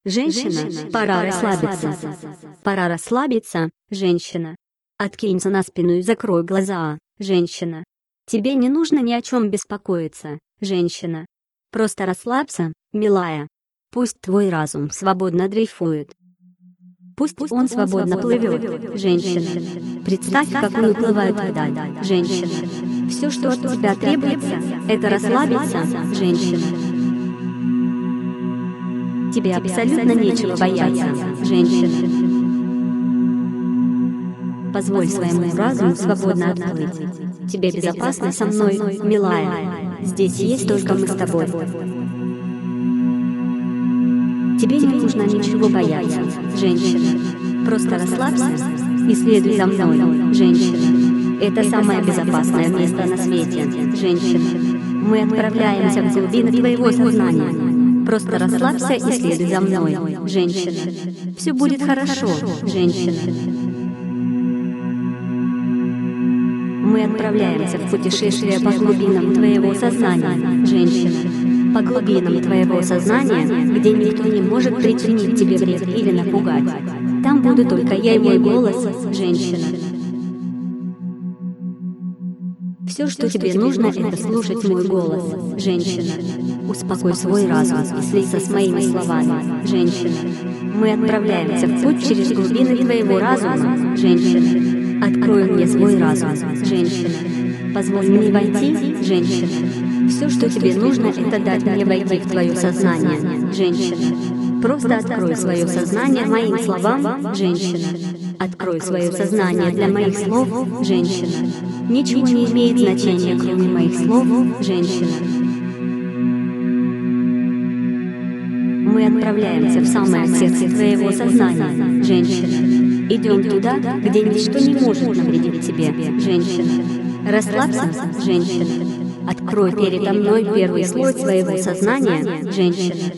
Женщина, пора расслабиться. Пора расслабиться, женщина. Откинься на спину и закрой глаза, женщина. Тебе не нужно ни о чем беспокоиться, женщина. Просто расслабься, милая. Пусть твой разум свободно дрейфует. Пусть он свободно плывет, женщина. Представь, как он уплывает вдаль, женщина. Все, что от тебя требуется, это расслабиться, женщина. Тебе абсолютно нечего бояться, женщина. Позволь своему разуму свободно отплыть. Тебе безопасно со мной, милая. Здесь есть только мы с тобой. Тебе не нужно ничего бояться, женщина. Просто расслабься и следуй за мной, женщина. Это самое безопасное место на свете, женщина. Мы отправляемся в глубины твоего сознания. Просто расслабься и следуй за мной, женщина. Все будет хорошо, женщина. Мы отправляемся в путешествие по глубинам твоего сознания, женщина. По глубинам твоего сознания, где никто не может причинить тебе вред или напугать. Там буду только я и мой голос, женщина. Все, что тебе нужно, это слушать мой голос, женщина. Успокой свой разум и слиться с моими словами, женщина. Мы отправляемся в путь через глубины твоего разума, женщина. Открой мне свой разум, женщина. Позволь мне войти, женщина. Все, что тебе нужно, это дать мне войти в твое сознание, женщина. Просто открой свое сознание моим словам, женщина. Открой свое сознание для моих слов, женщина. Ничего не имеет значения, кроме моих слов, женщина. Мы отправляемся в самое сердце твоего сознания, женщина. Идем туда, где ничто не может навредить тебе, женщина. Расслабься, женщина. Открой передо мной первый слой своего сознания, женщина.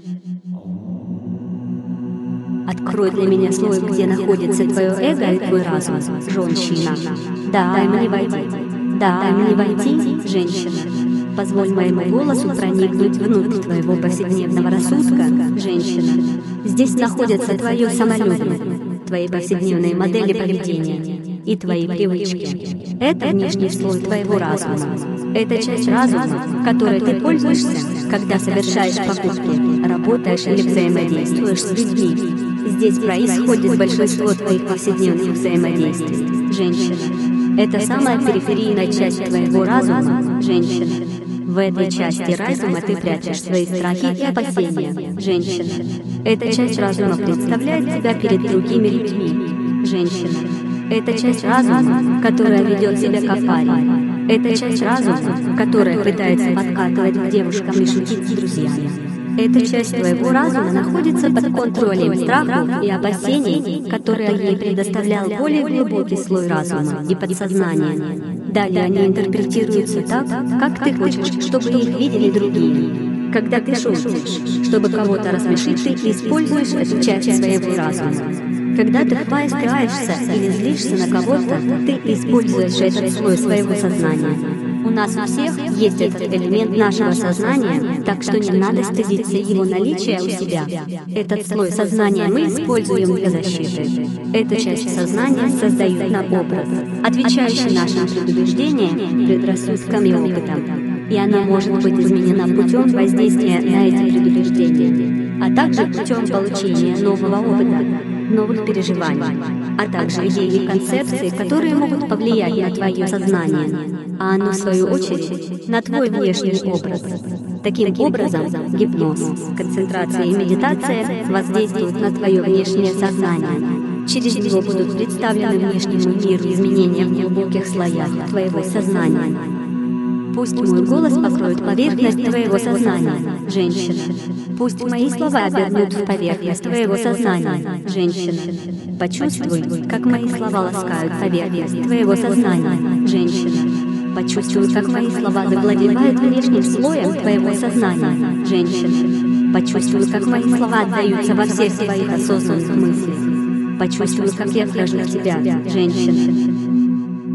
Открой для меня слой, где находится твое эго и твой разум, женщина. Дай мне войти. Дай мне войти, женщина. Позволь моему голосу проникнуть внутрь твоего повседневного рассудка, женщина. Здесь находится твое самолюбие, твои повседневные модели поведения и твои привычки. Это внешний слой твоего разума. Это часть разума, которой ты пользуешься, когда совершаешь покупки, работаешь или взаимодействуешь с людьми. Здесь происходит большинство твоих повседневных взаимодействий, женщина. Это самая периферийная часть твоего разума, женщина. В этой части разума ты прячешь свои страхи и опасения, женщина. Эта часть разума представляет тебя перед другими людьми, женщина. Это часть разума, которая ведет себя как парень. Это часть разума, которая пытается подкатывать к девушкам и шутить с друзьями. Эта часть твоего разума находится под контролем страхов и опасений, которые ей предоставлял более глубокий слой разума и подсознания. Далее они интерпретируются так, как ты хочешь, чтобы их видели другие. Когда ты шутишь, чтобы кого-то рассмешить, ты используешь эту часть своего разума. Когда ты хвастаешься или злишься на кого-то, ты используешь этот слой своего сознания. У нас у всех есть этот элемент нашего сознания, так что не надо стыдиться его наличия у себя. Этот слой сознания мы используем для защиты. Эта часть сознания создает нам образ, отвечающий нашим предубеждениям, предрассудкам и опытам. И она может быть изменена путем воздействия на эти предубеждения, а также путем получения нового опыта, новых переживаний, а также идей и концепций, которые могут повлиять на твое сознание, а оно, в свою очередь, на твой внешний образ. Таким образом, гипноз, концентрация и медитация воздействуют на твое внешнее сознание. Через него будут представлены внешнему миру изменения в глубоких слоях твоего сознания. Пусть мой голос покроет поверхность твоего сознания, женщина. Пусть мои слова обернут в поверхность твоего сознания, женщина. Почувствуй, как мои слова ласкают поверхность твоего сознания, женщина. Почувствуй, как мои слова завладевают внешним слоем твоего сознания, женщина. Почувствуй, как мои слова отдаются во всех твоих осознанных мыслях. Почувствуй, как я вхожу в тебя, женщина.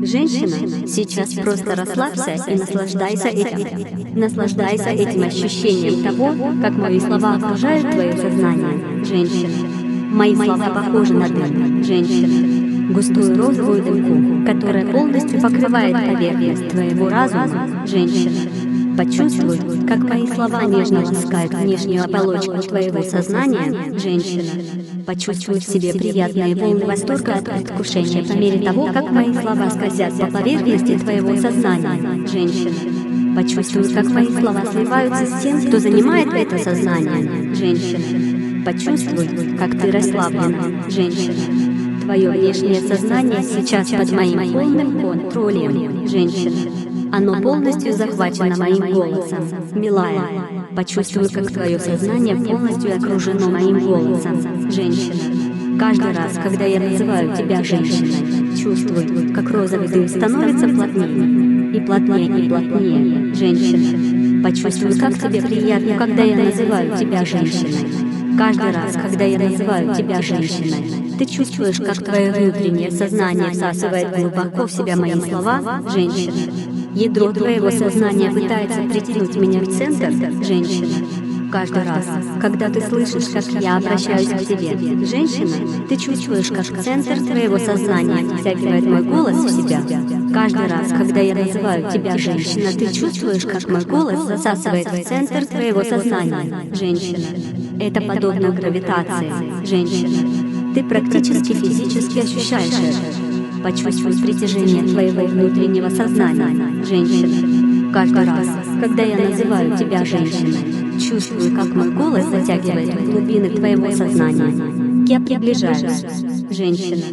Женщина, сейчас просто расслабься и наслаждайся этим. Наслаждайся этим ощущением того, как мои слова окружают твое сознание. Женщина. Мои слова похожи на дым. Женщина. Густую розовую дымку, которая полностью покрывает поверхность твоего разума. Женщина. Почувствуй, как мои слова нежно ласкают внешнюю оболочку твоего сознания. Женщина. Почувствуй в себе приятные волны восторга от предвкушения по мере того, как мои слова скользят по поверхности твоего сознания. Женщина. Почувствуй, как мои слова сливаются с тем, кто занимает это сознание. Женщина. Почувствуй, как ты расслаблена. Женщина. Твое внешнее сознание сейчас под моим полным контролем. Женщина. Оно полностью захвачено моим голосом. Милая, почувствуй, как твое сознание полностью окружено моим голосом. Женщина. Каждый раз, когда я называю тебя женщиной, чувствуй, как розовый дым становится плотнее. И плотнее, и плотнее. Женщина. Почувствуй, как тебе приятно, когда я называю тебя женщиной. Каждый раз, когда я называю тебя женщиной, ты чувствуешь, как твое внутреннее сознание всасывает глубоко в себя мои слова, женщина. Ядро твоего сознания пытается притянуть меня в центр, женщина. Каждый раз, когда ты слышишь, как я обращаюсь к тебе, женщина, ты чувствуешь, как центр твоего сознания втягивает мой голос в себя. Каждый раз, когда я называю тебя женщина, ты чувствуешь, как мой голос засасывает в центр твоего сознания, женщина. Это подобно гравитации, женщина. Ты практически физически ощущаешь это. Почувствуй притяжение твоего внутреннего сознания, женщина. Каждый раз, когда я называю тебя женщиной, чувствую, как мой голос затягивает в глубины твоего сознания. Я приближаюсь, женщина.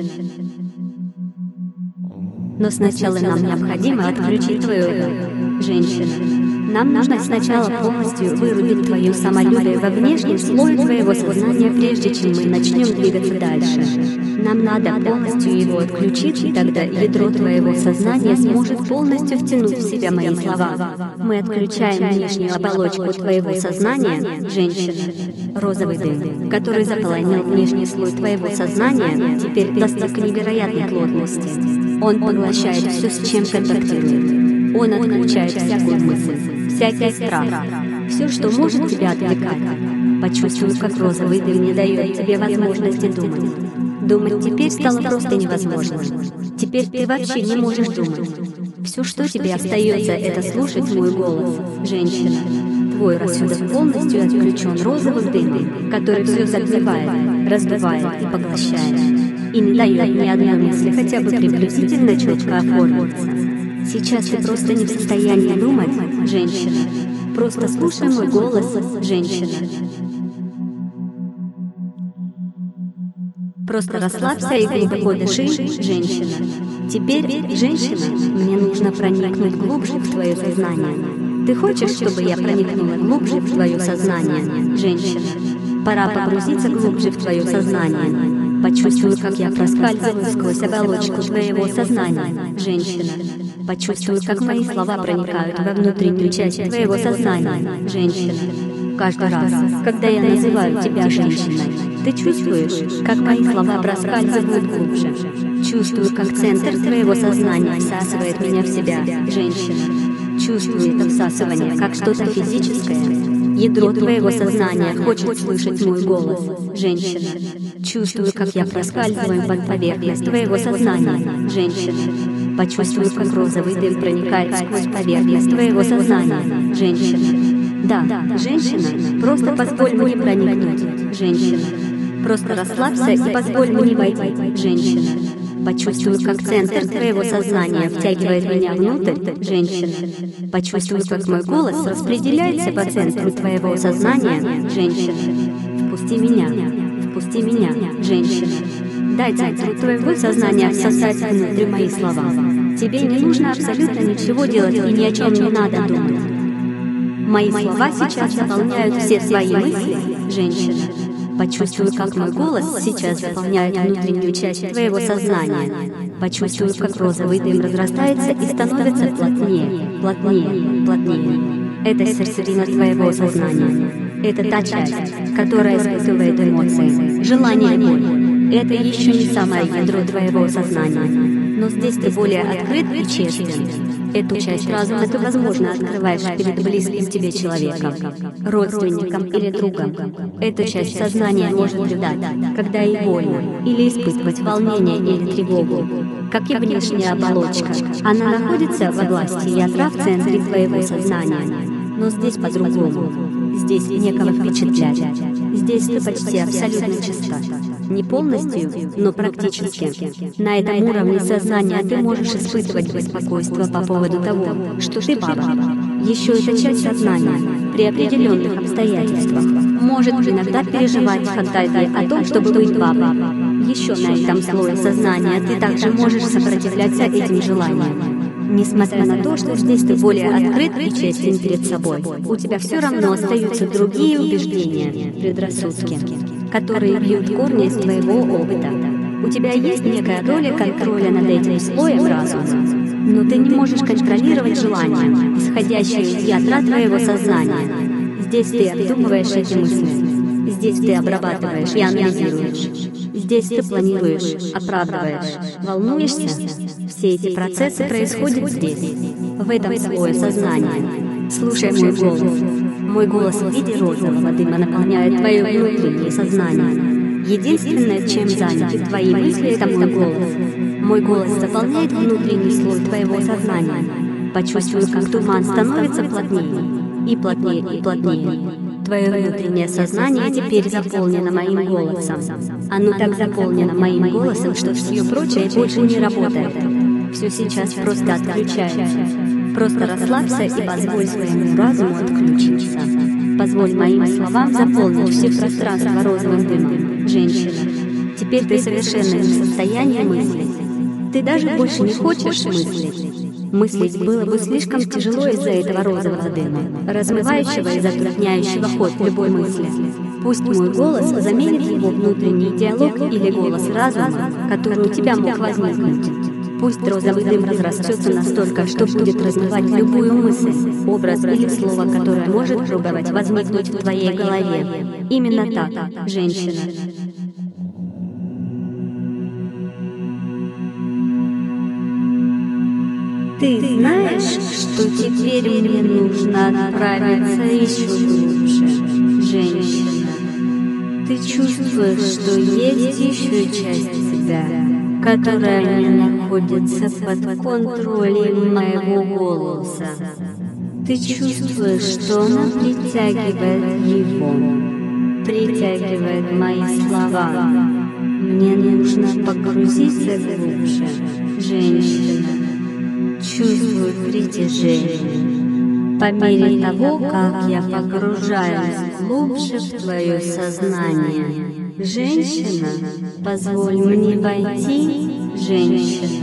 Но сначала нам необходимо отключить твое эго, женщина. Нам нужно сначала полностью вырубить твое самолюбие во внешнем слое твоего сознания, прежде чем мы начнем двигаться дальше. Нам надо полностью его отключить, и тогда ядро твоего сознания сможет полностью втянуть в себя мои слова. Мы отключаем внешнюю оболочку твоего сознания, женщина. Розовый дым, который заполонил внешний слой твоего сознания, теперь достиг невероятной плотности. Он поглощает все, с чем контактирует. Он отключает всякую мысль, всякий страх, все, что может тебя отвлекать. Почувствуй, как розовый дым не дает тебе возможности думать. Думать теперь стало просто невозможно. Теперь ты вообще не можешь думать. Все, что тебе остается, это слушать мой голос, женщина. Твой рассудок полностью отключен розовым дымом, который все загребает, разбивает и поглощает. И не дает ни одной мысли хотя бы приблизительно четко оформиться. Сейчас ты просто не в состоянии думать, женщина. Просто слушай мой голос, женщина. Просто расслабься и глубоко дыши, женщина. Теперь, женщина, мне нужно проникнуть глубже в твое сознание. Ты хочешь, чтобы я проникнула глубже в твое сознание, женщина? Пора погрузиться глубже в твое сознание. Почувствуй, как я проскальзываю сквозь оболочку твоего сознания, женщина. Почувствуй, как мои слова проникают во внутреннюю часть твоего сознания, женщина. Каждый раз, когда я называю тебя женщиной, ты чувствуешь, как мои слова проскальзывают глубже. Чувствую, как центр твоего сознания всасывает меня в себя, женщина. Чувствую это всасывание, как что-то физическое. Ядро твоего сознания хочет слышать мой голос, женщина. Чувствую, как я проскальзываю под поверхность твоего сознания, женщина. Почувствуй, как розовый дым проникает сквозь поверхность твоего сознания, женщина. Да, женщина, просто позволь мне проникнуть, женщина. Просто расслабься и позволь мне войти, женщина. Почувствуй, как центр твоего сознания втягивает меня внутрь, женщина. Почувствуй, как мой голос распределяется по центру твоего сознания, женщина. Впусти меня, женщина. Дай центру твоего сознания всосать внутрь мои слова. Тебе не нужно абсолютно ничего делать и ни о чем не надо думать. Мои слова сейчас заполняют все свои мысли, женщина. Почувствуй, как мой голос сейчас заполняет внутреннюю часть твоего сознания. Почувствуй, как розовый дым разрастается и становится плотнее, плотнее, плотнее. Это сердцевина твоего сознания. Это та часть, которая испытывает эмоции, желание и боль. Это еще не самое ядро твоего сознания. Но здесь ты более открыт и честен. Эту часть разума ты, возможно, открываешь перед близким тебе человеком, родственником или другом. Эта часть сознания может рыдать, когда ей больно, или испытывать волнение или тревогу. Как и внешняя оболочка, она находится во власти ядра в центре твоего сознания. Но здесь по-другому. Здесь некого впечатлять. Здесь ты почти абсолютно чиста. Не полностью, но практически. На этом уровне сознания ты можешь испытывать беспокойство по поводу того, что ты папа. Еще эта часть сознания, при определенных обстоятельствах, может иногда переживать фантазии о том, чтобы быть папой. Еще на этом слое сознания ты также можешь сопротивляться этим желаниям. Несмотря на то, что здесь ты более открыт и честен перед собой, у тебя все равно остаются другие убеждения, предрассудки, которые бьют корни из твоего опыта. У тебя есть некая доля контроля над этим слоем разума, но ты не можешь контролировать желания, исходящие из ядра твоего сознания. Здесь ты обдумываешь эти мысли, здесь ты обрабатываешь и анализируешь, здесь ты планируешь, оправдываешь, волнуешься. Все эти процессы происходят здесь, в этом слое сознания. Слушай мой голос. Мой голос в виде розового дыма наполняет твое внутреннее сознание. Единственное, чем заняты твои мысли, это мой голос. Мой голос заполняет внутренний слой твоего сознания. Почувствуй, как туман становится плотнее, и плотнее, и плотнее. Твое внутреннее сознание теперь заполнено моим голосом. Оно так заполнено моим голосом, что все прочее больше не работает. Все сейчас просто отключается. Просто расслабься и позволь своему разуму отключиться. Позволь моим словам заполнить все пространство розовым дымом. Женщина, теперь ты совершенно не в состоянии мыслить. Ты даже больше не хочешь мыслить. Мыслить было бы слишком тяжело из-за этого розового дыма, размывающего и затрудняющего ход любой мысли. Пусть мой голос заменит его внутренний диалог или голос разума, который у тебя мог возникнуть. Пусть розовый дым разрастется настолько, что будет размывать любую мысль, образ или слово, которое может пробовать возникнуть в твоей голове. Именно так, женщина. Ты знаешь, что теперь мне нужно отправиться еще глубже, женщина. Ты чувствуешь, что есть еще часть тебя, которая не находится под контролем моего голоса. Ты чувствуешь, что она притягивает его, притягивает мои слова. Мне нужно погрузиться глубже, женщина. Чувствую притяжение. По мере того, как я погружаюсь глубже в твое сознание. Женщина, позволь мне войти, женщина.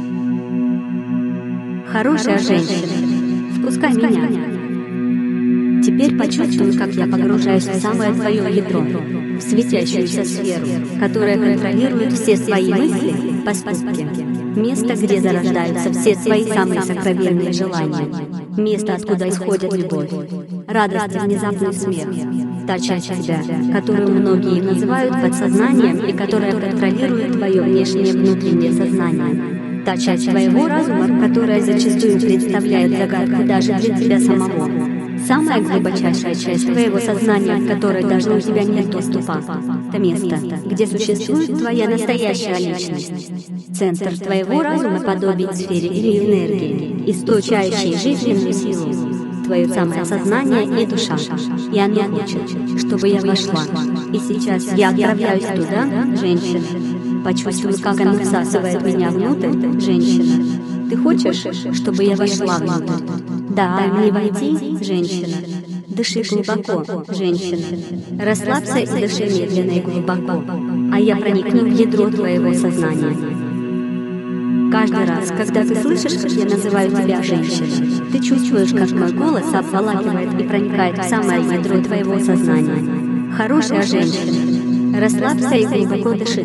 Хорошая женщина, впускай меня. Теперь почувствуй, как я погружаюсь в самое твое ядро, в светящуюся сферу, которая контролирует все свои мысли, поступки. Место, где зарождаются все твои самые сокровенные желания. Место, откуда исходит любовь, радость и внезапный смех. Та часть тебя, которую многие называют подсознанием и которая контролирует твое внешнее и внутреннее сознание. Та часть твоего разума, которая зачастую представляет загадку даже для тебя самого. Самая глубочайшая часть твоего сознания, в которой даже у тебя нет доступа. Это место, где существует твоя настоящая личность. Центр твоего разума подобен сфере или энергии, источающей жизненную силу. Твое самое сознание и душа. И оно хочет, чтобы я вошла. И сейчас я отправляюсь туда, женщина. Почувствуй, как оно всасывает меня внутрь, женщина. Ты хочешь, чтобы я вошла внутрь? Да, мне войти, женщина. Дыши глубоко, женщина. Расслабься и дыши медленно и глубоко. А я проникну в ядро твоего сознания. Каждый раз, когда ты слышишь, как я называю тебя женщиной, ты чувствуешь, как мой голос обволакивает и проникает в самое ядро твоего сознания. Хорошая женщина. Расслабься и глубоко дыши.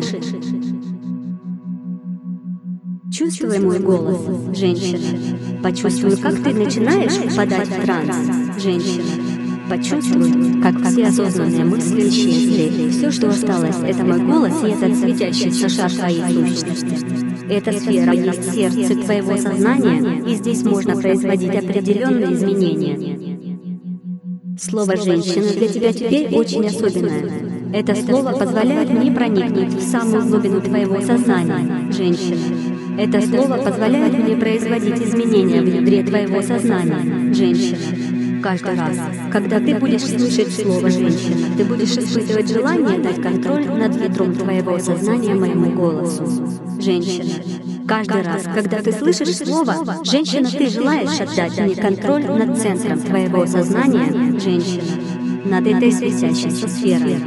Чувствуй мой голос, женщина. Почувствуй, как ты начинаешь впадать в транс, женщина. Почувствуй, как все осознанные мысли исчезли. Все, что осталось, это мой голос и этот светящийся шар твоей сущности. Эта сфера есть сердце твоего сознания, и здесь можно производить определенные изменения. Слово «женщина» для тебя теперь очень особенное. Это слово позволяет мне проникнуть в самую глубину твоего сознания, женщина. Это слово позволяет мне производить изменения в ядре твоего сознания, женщина. Каждый раз, когда ты будешь слышать слово «женщина», ты будешь испытывать желание дать контроль над ядром твоего сознания моему голосу, женщина. Каждый раз, когда ты слышишь слово «женщина», ты желаешь отдать мне контроль над центром твоего сознания, женщина, над этой светящейся сферой.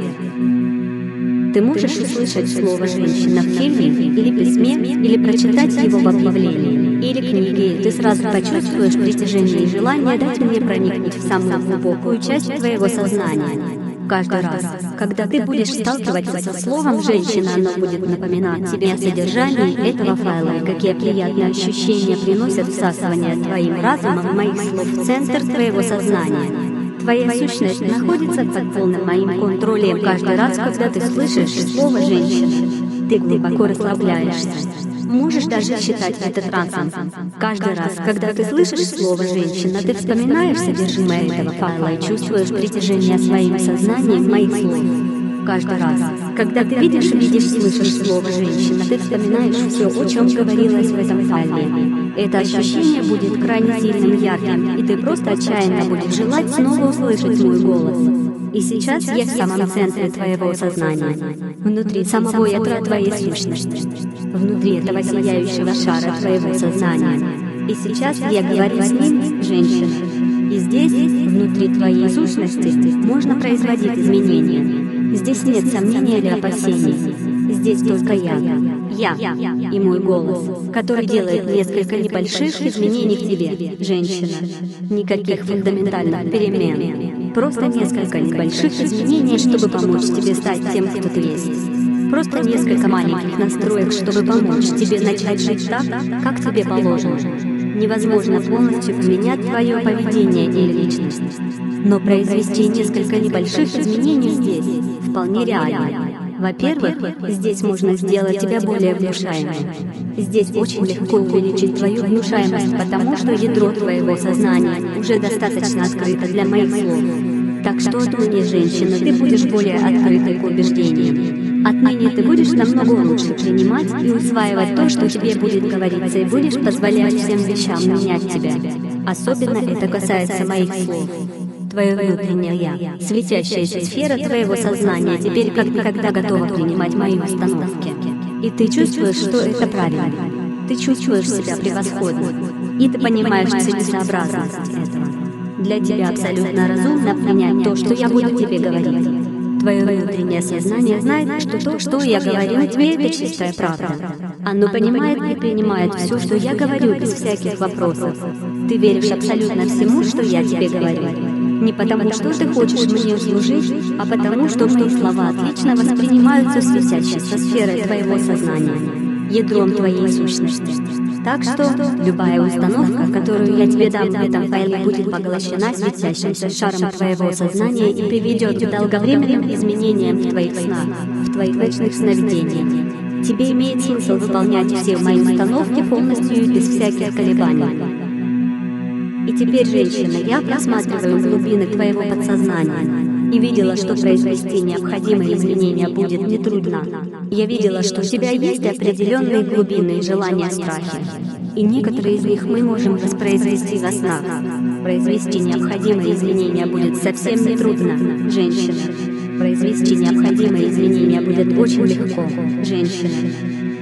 Ты можешь услышать слово «женщина» в фильме, или письме, или прочитать его в объявлении, или книге, и ты сразу почувствуешь притяжение и желание дать мне проникнуть в самую глубокую часть твоего сознания. Каждый раз, когда ты будешь сталкиваться со словом «женщина», оно будет напоминать тебе о содержании этого файла и какие приятные ощущения приносят всасывание твоим разумом моих слов в центр твоего сознания. Твоя сущность находится под полным моим контролем каждый раз, когда ты слышишь слово «женщина». Ты глубоко расслабляешься. Можешь даже считать это трансом. Каждый раз, когда ты слышишь слово «женщина», ты вспоминаешь содержимое этого файла и чувствуешь притяжение своим сознанием моих слов. Каждый раз, когда ты слышишь слово «женщина», ты вспоминаешь все, о чем говорилось в этом файле. Это ощущение будет крайне сильным и ярким, и ты просто отчаянно будешь желать снова услышать мой голос. И сейчас я в самом центре твоего сознания, внутри самого ядра твоей сущности, внутри этого сияющего шара твоего сознания. И сейчас я говорю с ним, женщина. И здесь, внутри твоей сущности, можно производить изменения. Здесь нет сомнений или опасений. Здесь только я и мой голос, который делает несколько небольших изменений к тебе, женщина. Никаких фундаментальных перемен. Просто несколько небольших изменений, чтобы помочь тебе стать тем, кто ты есть. Просто несколько маленьких настроек, чтобы помочь тебе начать жить так, как тебе положено. Невозможно полностью поменять твое поведение или личность. Но произвести несколько небольших изменений здесь вполне реально. Во-первых, здесь можно сделать тебя более внушаемым. Здесь очень легко увеличить твою внушаемость, потому что ядро твоего сознания уже достаточно открыто для моих слов. Так что отныне, женщина, ты будешь более открытой к убеждениям. Отныне ты будешь намного лучше принимать и усваивать то, что тебе будет говориться, и будешь позволять всем вещам менять тебя. Особенно это касается моих слов. Твое внутреннее «я», светящаяся сфера твоего сознания, теперь как никогда готова принимать мои установки. И ты чувствуешь, что это правильно. Ты чувствуешь себя превосходно. И ты понимаешь целесообразность этого. Для тебя абсолютно разумно принять то, что я буду тебе говорить. Твое внутреннее сознание знает, что то, что я говорю тебе, это чистая правда. Оно понимает и принимает все, что я говорю, без всяких вопросов. Ты веришь абсолютно всему, что я тебе говорю. Не потому, что ты хочешь мне услужить, а потому, что мои слова отлично воспринимаются светящейся сферой твоего сознания, ядром твоей сущности. Так что любая установка, которую я тебе дам в этом файле, будет поглощена светящимся шаром твоего сознания и приведет к долговременным изменениям в твоих снах, в твоих ночных сновидениях. Тебе имеет смысл выполнять все мои установки полностью и без всяких колебаний. И теперь, женщина, я просматриваю глубины твоего подсознания и видела, что произвести необходимые изменения будет нетрудно. Я видела, что у тебя есть определенные глубины и желания, страхи. И некоторые из них мы можем воспроизвести во снах. Произвести необходимые изменения будет совсем нетрудно, женщина. Произвести необходимые изменения будет очень легко, женщина.